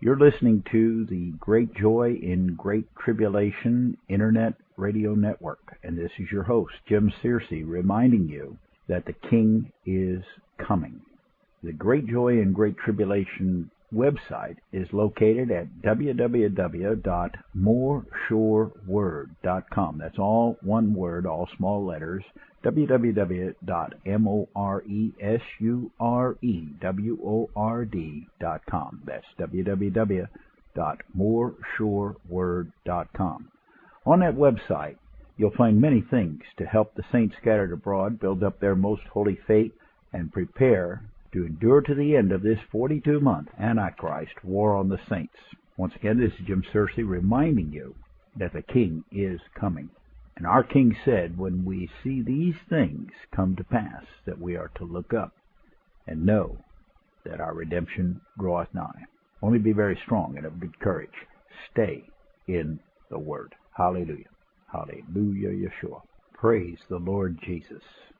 You're listening to the Great Joy in Great Tribulation Internet Radio Network, and this is your host, Jim Searcy, reminding you that the King is coming. The Great Joy in Great Tribulation website is located at www.moreshoreword.com. That's all one word, all small letters, www.moreshoreword.com. That's www.moreshoreword.com. On that website, you'll find many things to help the saints scattered abroad build up their most holy faith and prepare to endure to the end of this 42-month Antichrist war on the saints. Once again, this is Jim Searcy reminding you that the King is coming. And our King said, when we see these things come to pass, that we are to look up and know that our redemption draweth nigh. Only be very strong and of good courage. Stay in the Word. Hallelujah. Hallelujah, Yeshua. Praise the Lord Jesus.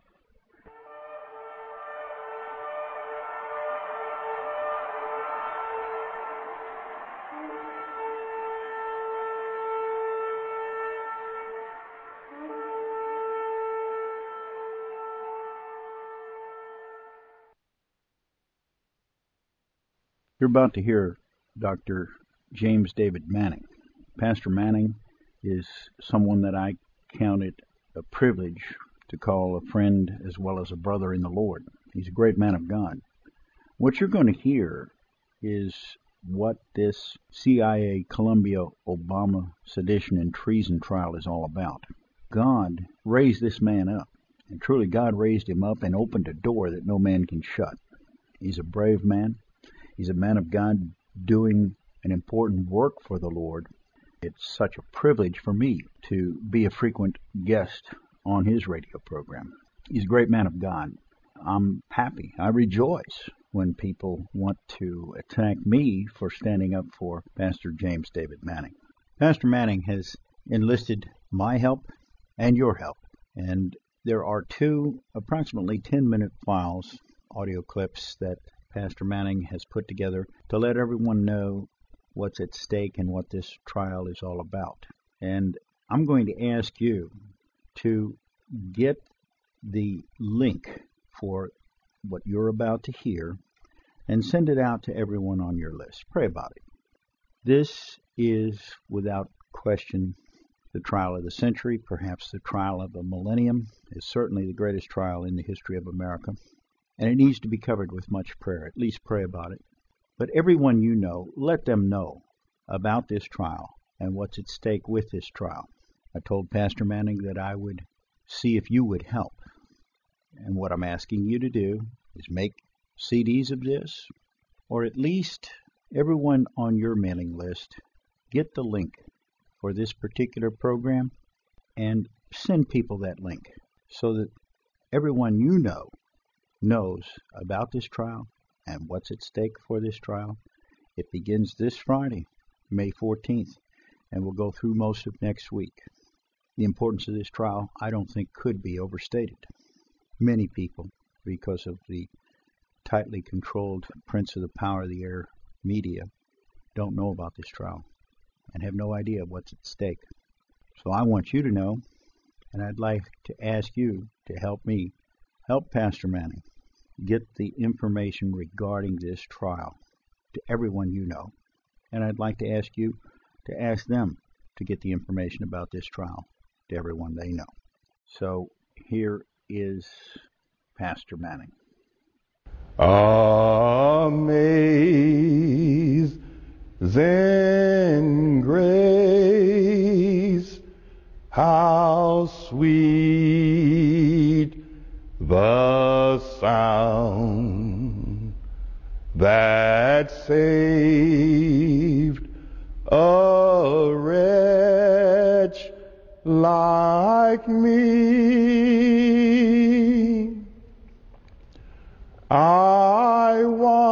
You're about to hear Dr. James David Manning. Pastor Manning is someone that I count it a privilege to call a friend as well as a brother in the Lord. He's a great man of God. What you're going to hear is what this CIA Columbia Obama sedition and treason trial is all about. God raised this man up, and truly God raised him up and opened a door that no man can shut. He's a brave man. He's a man of God doing an important work for the Lord. It's such a privilege for me to be a frequent guest on his radio program. He's a great man of God. I'm happy. I rejoice when people want to attack me for standing up for Pastor James David Manning. Pastor Manning has enlisted my help and your help. And there are two approximately 10-minute files, audio clips, that Pastor Manning has put together to let everyone know what's at stake and what this trial is all about. And I'm going to ask you to get the link for what you're about to hear and send it out to everyone on your list. Pray about it. This is, without question, the trial of the century, perhaps the trial of the millennium. It's certainly the greatest trial in the history of America. And it needs to be covered with much prayer. At least pray about it. But everyone you know, let them know about this trial and what's at stake with this trial. I told Pastor Manning that I would see if you would help. And what I'm asking you to do is make CDs of this, or at least everyone on your mailing list, get the link for this particular program and send people that link so that everyone you know knows about this trial and what's at stake for this trial. It begins this Friday, May 14th, and will go through most of next week. The importance of this trial, I don't think, could be overstated. Many people, because of the tightly controlled prince of the power of the air media, don't know about this trial and have no idea what's at stake. So I want you to know, and I'd like to ask you to help me help Pastor Manning get the information regarding this trial to everyone you know. And I'd like to ask you to ask them to get the information about this trial to everyone they know. So here is Pastor Manning. Amazing grace, how sweet the sound that saved a wretch like me. I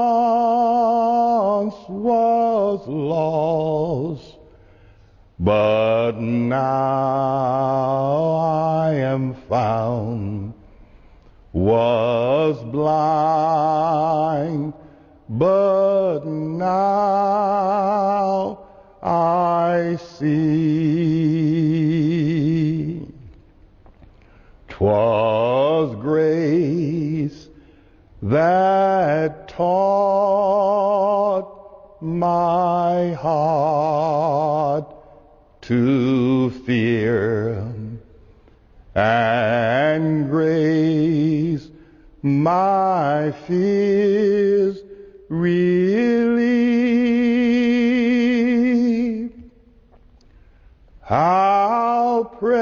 once was lost, but now I am found. Was blind, but now see. 'Twas grace that taught my heart to fear, and grace my fears relieved. How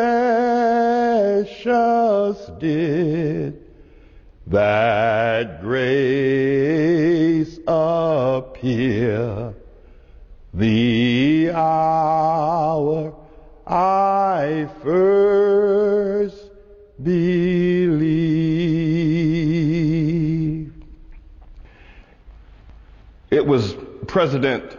precious did that grace appear the hour I first believed. It was President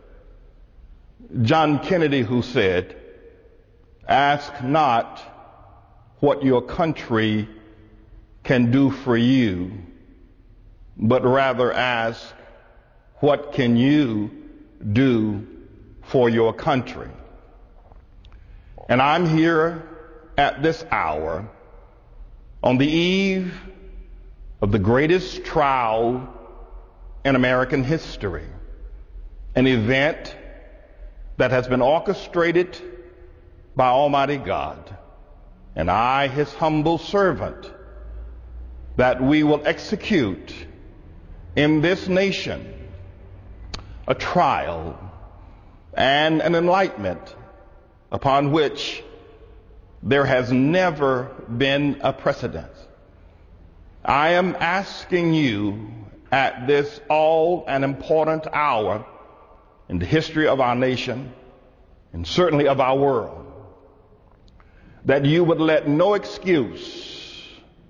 John Kennedy who said, "Ask not what your country can do for you, but rather ask, what can you do for your country?" And I'm here at this hour on the eve of the greatest trial in American history, an event that has been orchestrated by Almighty God, and I, his humble servant, that we will execute in this nation a trial and an enlightenment upon which there has never been a precedent. I am asking you at this all and important hour in the history of our nation and certainly of our world, that you would let no excuse,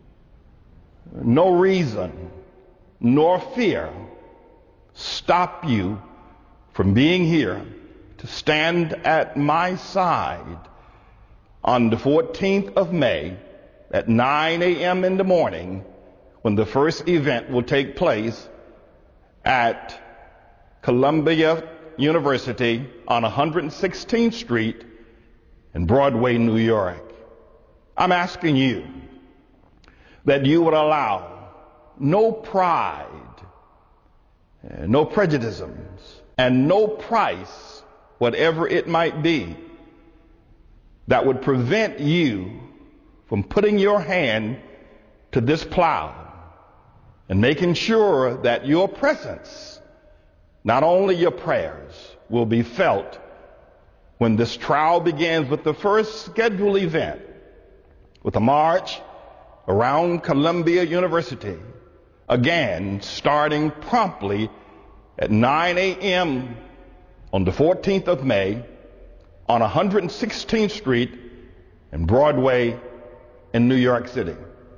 no reason, nor fear stop you from being here to stand at my side on the 14th of May at 9 a.m. in the morning, when the first event will take place at Columbia University on 116th Street in Broadway, New York. I'm asking you that you would allow no pride, no prejudices, and no price, whatever it might be, that would prevent you from putting your hand to this plow and making sure that your presence, not only your prayers, will be felt when this trial begins with the first scheduled event, with a march around Columbia University, again starting promptly at 9 a.m. on the 14th of May on 116th Street and Broadway in New York City.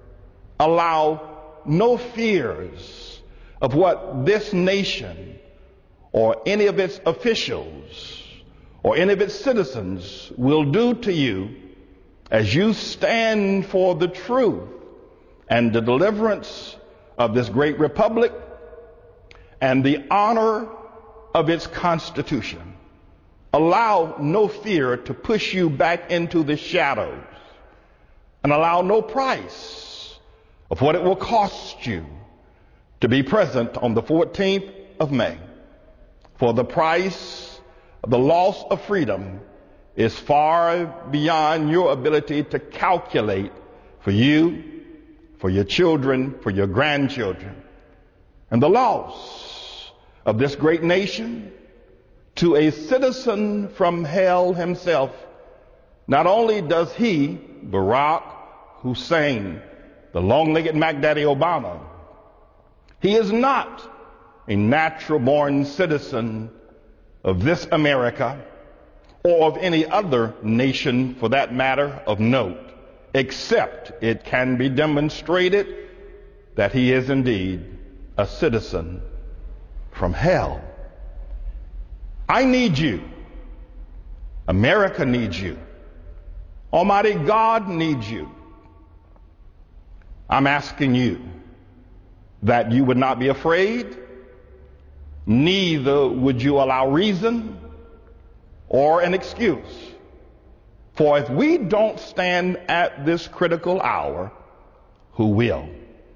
Allow no fears of what this nation or any of its officials or any of its citizens will do to you as you stand for the truth and the deliverance of this great republic and the honor of its Constitution. Allow no fear to push you back into the shadows, and allow no price of what it will cost you to be present on the 14th of May. For the price of the loss of freedom is far beyond your ability to calculate for you, for your children, for your grandchildren. And the loss of this great nation to a citizen from hell himself, not only does he, Barack Hussein, the long-legged Mac Daddy Obama, he is not a natural-born citizen of this America or of any other nation for that matter of note, except it can be demonstrated that he is indeed a citizen from hell. I need you. America needs you. Almighty God needs you. I'm asking you that you would not be afraid, neither would you allow reason or an excuse. For if we don't stand at this critical hour, who will?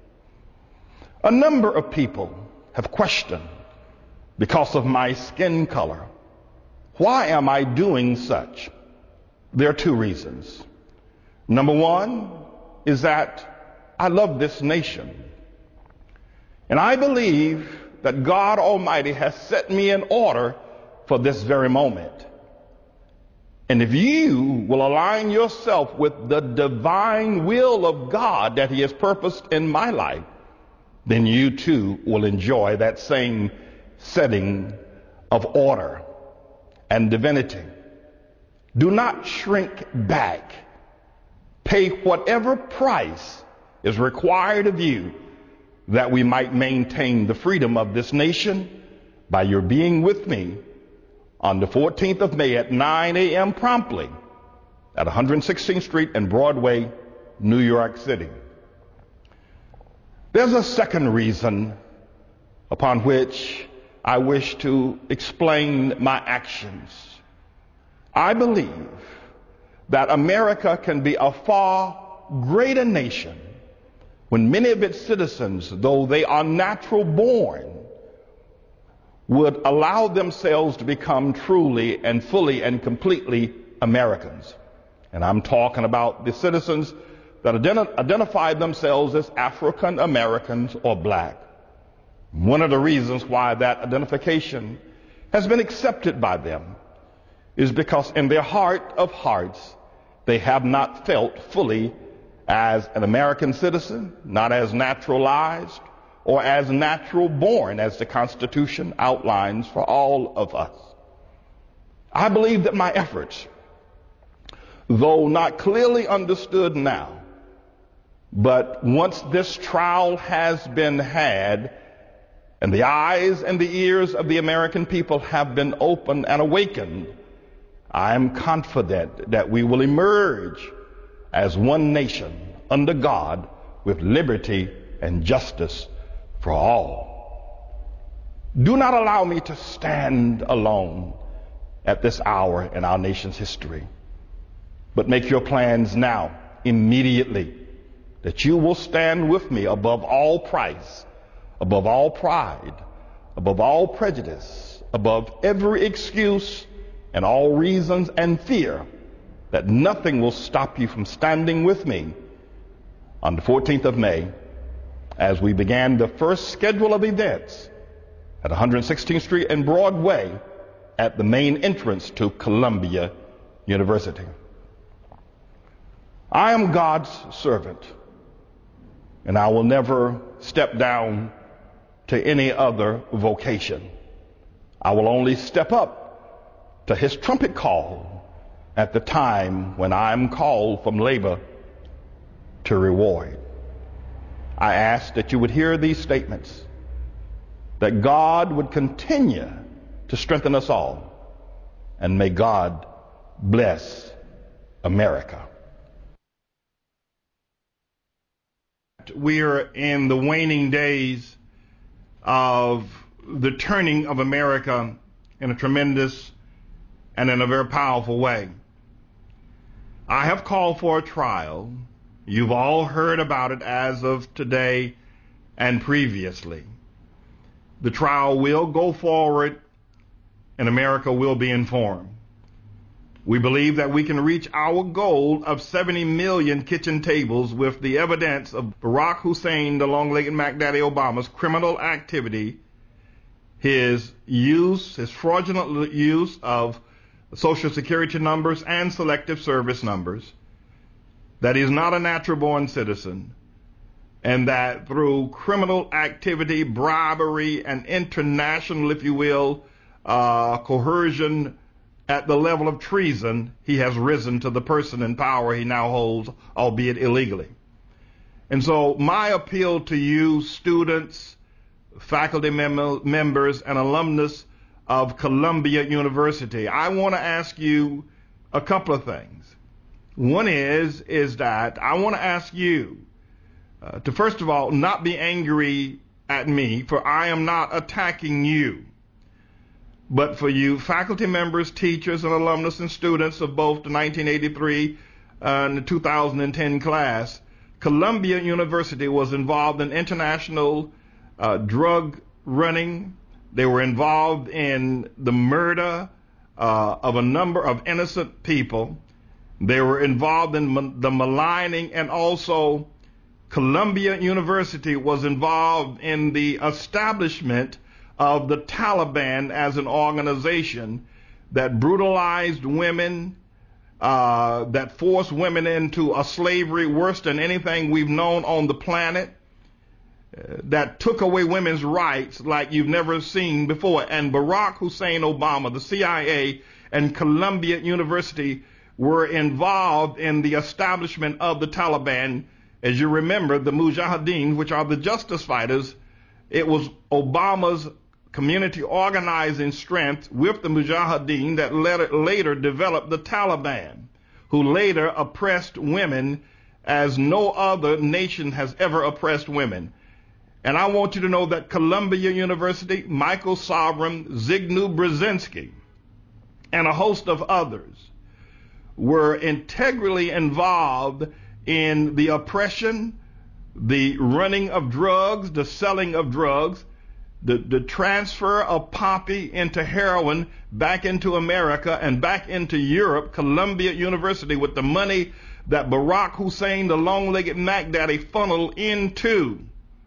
A number of people have questioned, because of my skin color, why am I doing such? There are two reasons. Number one is that I love this nation. And I believe that God Almighty has set me in order for this very moment. And if you will align yourself with the divine will of God that He has purposed in my life, then you too will enjoy that same setting of order and divinity. Do not shrink back. Pay whatever price is required of you that we might maintain the freedom of this nation by your being with me on the 14th of May at 9 a.m. promptly at 116th Street and Broadway, New York City. There's a second reason upon which I wish to explain my actions. I believe that America can be a far greater nation when many of its citizens, though they are natural born, would allow themselves to become truly and fully and completely Americans. And I'm talking about the citizens that identify themselves as African Americans or black. One of the reasons why that identification has been accepted by them is because in their heart of hearts, they have not felt fully as an American citizen, not as naturalized or as natural born, as the Constitution outlines for all of us. I believe that my efforts, though not clearly understood now, but once this trial has been had and the eyes and the ears of the American people have been opened and awakened, I am confident that we will emerge as one nation under God with liberty and justice for all. Do not allow me to stand alone at this hour in our nation's history, but make your plans now, immediately, that you will stand with me above all price, above all pride, above all prejudice, above every excuse and all reasons and fear, that nothing will stop you from standing with me on the 14th of May as we began the first schedule of events at 116th Street and Broadway at the main entrance to Columbia University. I am God's servant, and I will never step down to any other vocation. I will only step up to His trumpet call at the time when I am called from labor to reward. I ask that you would hear these statements, that God would continue to strengthen us all, and may God bless America. We are in the waning days of the turning of America in a tremendous and in a very powerful way. I have called for a trial. You've all heard about it as of today and previously. The trial will go forward and America will be informed. We believe that we can reach our goal of 70 million kitchen tables with the evidence of Barack Hussein, the long-legged Mac Daddy Obama's criminal activity, his fraudulent use of Social Security numbers and selective service numbers, that he's not a natural-born citizen, and that through criminal activity, bribery, and international, if you will, coercion at the level of treason, he has risen to the person in power he now holds, albeit illegally. And so my appeal to you, students, faculty members, and alumnus of Columbia University, I want to ask you a couple of things. One is that I want to ask you to, first of all, not be angry at me, for I am not attacking you. But for you faculty members, teachers, and alumnus and students of both the 1983 and the 2010 class, Columbia University was involved in international drug running. They were involved in the murder of a number of innocent people. They were involved in the maligning, and also Columbia University was involved in the establishment of the Taliban as an organization that brutalized women, that forced women into a slavery worse than anything we've known on the planet, that took away women's rights like you've never seen before. And Barack Hussein Obama, the CIA, and Columbia University were involved in the establishment of the Taliban. As you remember, the Mujahideen, which are the justice fighters, it was Obama's community organizing strength with the Mujahideen that later developed the Taliban, who later oppressed women as no other nation has ever oppressed women. And I want you to know that Columbia University, Michael Sovereign, Zygmunt Brzezinski, and a host of others were integrally involved in the oppression, the running of drugs, the selling of drugs, the transfer of poppy into heroin back into America and back into Europe. Columbia University, with the money that Barack Hussein, the long-legged Mac Daddy, funneled into,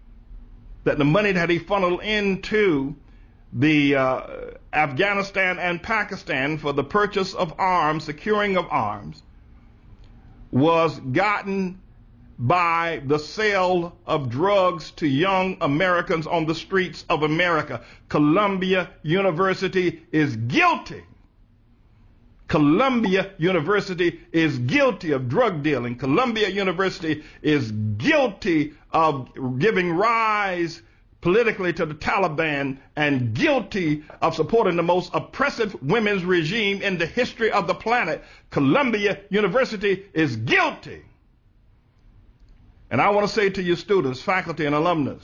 the Afghanistan and Pakistan for the purchase of arms, securing of arms, was gotten by the sale of drugs to young Americans on the streets of America. Columbia University is guilty. Columbia University is guilty of drug dealing. Columbia University is guilty of giving rise politically to the Taliban and guilty of supporting the most oppressive women's regime in the history of the planet. Columbia University is guilty. And I want to say to you students, faculty, and alumnus,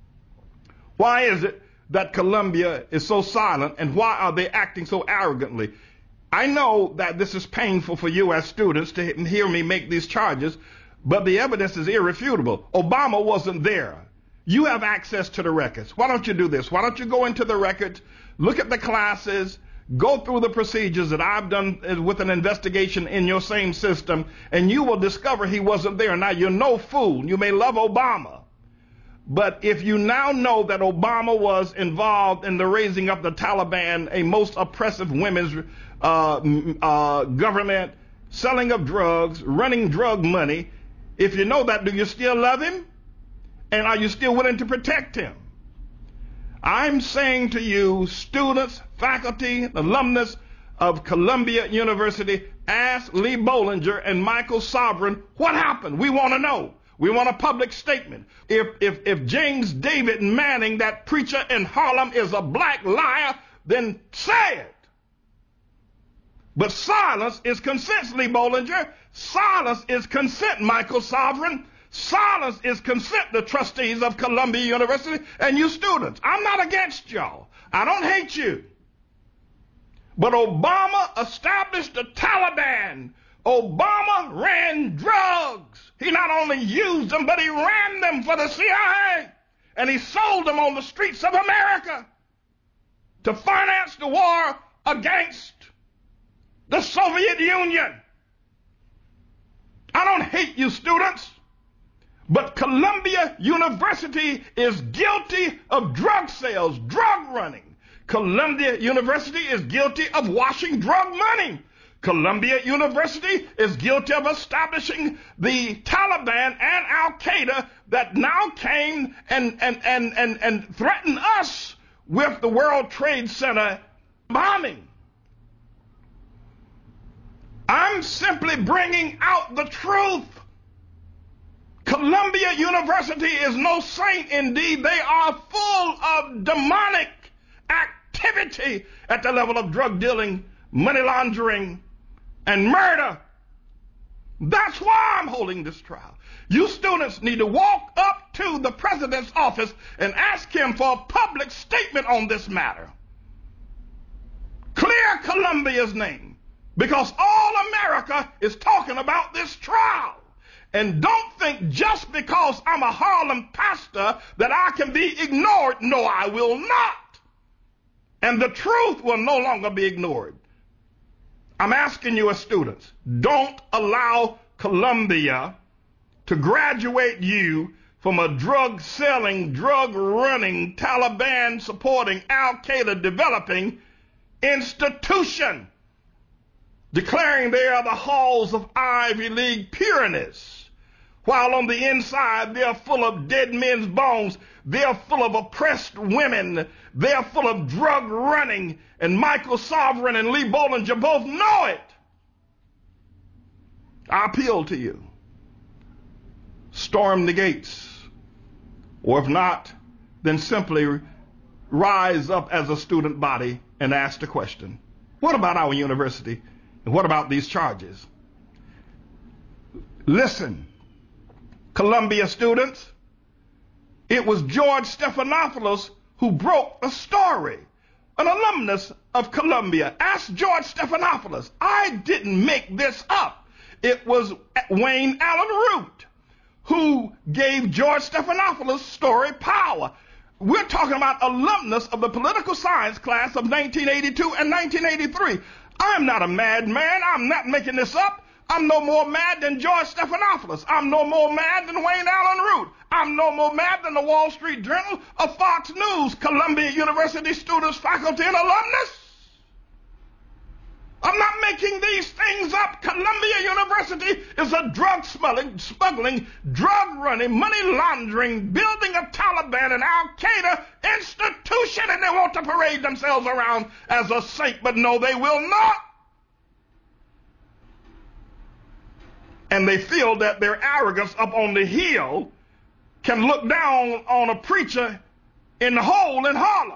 why is it that Columbia is so silent, and why are they acting so arrogantly? I know that this is painful for you as students to hear me make these charges, but the evidence is irrefutable. Obama wasn't there. You have access to the records. Why don't you do this? Why don't you go into the records, look at the classes, go through the procedures that I've done with an investigation in your same system, and you will discover he wasn't there. Now, you're no fool. You may love Obama, but if you now know that Obama was involved in the raising up the Taliban, a most oppressive women's government, selling of drugs, running drug money, if you know that, do you still love him? And are you still willing to protect him? I'm saying to you, students, faculty, alumnus of Columbia University, ask Lee Bollinger and Michael Sovereign what happened. We want to know. We want a public statement. If James David Manning, that preacher in Harlem, is a black liar, then say it. But silence is consent, Lee Bollinger. Silence is consent, Michael Sovereign. Silence is consent, the trustees of Columbia University and you students. I'm not against y'all. I don't hate you. But Obama established the Taliban. Obama ran drugs. He not only used them, but he ran them for the CIA. And he sold them on the streets of America to finance the war against the Soviet Union. I don't hate you students. But Columbia University is guilty of drug sales, drug running. Columbia University is guilty of washing drug money. Columbia University is guilty of establishing the Taliban and Al-Qaeda that now came and threatened us with the World Trade Center bombing. I'm simply bringing out the truth. Columbia University is no saint. Indeed, they are full of demonic activity at the level of drug dealing, money laundering, and murder. That's why I'm holding this trial. You students need to walk up to the president's office and ask him for a public statement on this matter. clear Columbia's name, because all America is talking about this trial. And don't think just because I'm a Harlem pastor that I can be ignored. No, I will not. And the truth will no longer be ignored. I'm asking you as students, don't allow Columbia to graduate you from a drug-selling, drug-running, Taliban-supporting, Al-Qaeda-developing institution, declaring they are the halls of Ivy League pureness, while on the inside they're full of dead men's bones, they're full of oppressed women, they're full of drug running, and Michael Sovereign and Lee Bollinger both know it. I appeal to you. Storm the gates, or if not, then simply rise up as a student body and ask the question, what about our university? And what about these charges? Listen, Columbia students, it was George Stephanopoulos who broke the story, an alumnus of Columbia. Ask George Stephanopoulos. I didn't make this up. It was Wayne Allen Root who gave George Stephanopoulos' story power. We're talking about alumnus of the political science class of 1982 and 1983. I'm not a madman. I'm not making this up. I'm no more mad than George Stephanopoulos. I'm no more mad than Wayne Allen Root. I'm no more mad than the Wall Street Journal or Fox News, Columbia University students, faculty, and alumnus. I'm not making these things up. Columbia University is a drug smuggling, drug running, money laundering, building a Taliban and Al-Qaeda institution, and they want to parade themselves around as a saint, but no, they will not. And they feel that their arrogance up on the hill can look down on a preacher in the hole in Harlem.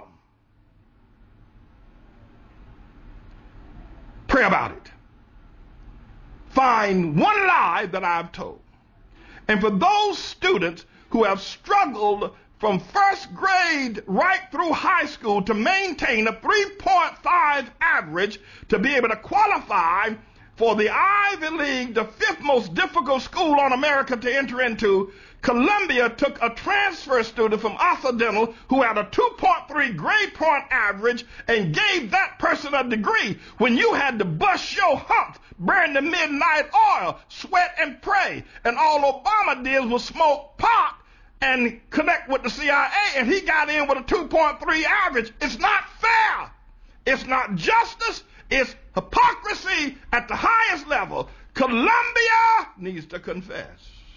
Pray about it. Find one lie that I've told. And for those students who have struggled from first grade right through high school to maintain a 3.5 average to be able to qualify for the Ivy League, the fifth most difficult school on America to enter into, Columbia took a transfer student from Occidental who had a 2.3 grade point average and gave that person a degree when you had to bust your hump, burn the midnight oil, sweat and pray. And all Obama did was smoke pot and connect with the CIA, and he got in with a 2.3 average. It's not fair. It's not justice. It's hypocrisy at the highest level. Columbia needs to confess.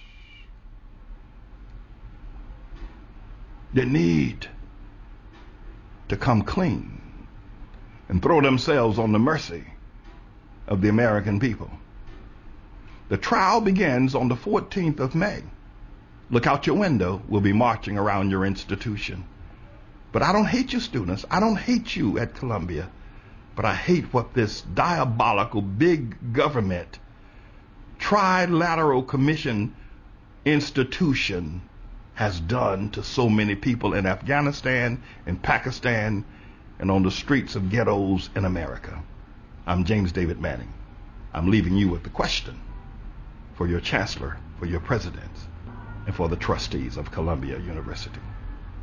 They need to come clean and throw themselves on the mercy of the American people. The trial begins on the 14th of May. Look out your window. We'll be marching around your institution. But I don't hate you, students. I don't hate you at Columbia. But I hate what this diabolical big government trilateral commission institution has done to so many people in Afghanistan, in Pakistan, and on the streets of ghettos in America. I'm James David Manning. I'm leaving you with the question for your chancellor, for your presidents, and for the trustees of Columbia University.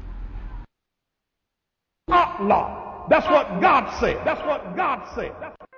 Allah. That's what God said. That's what God said.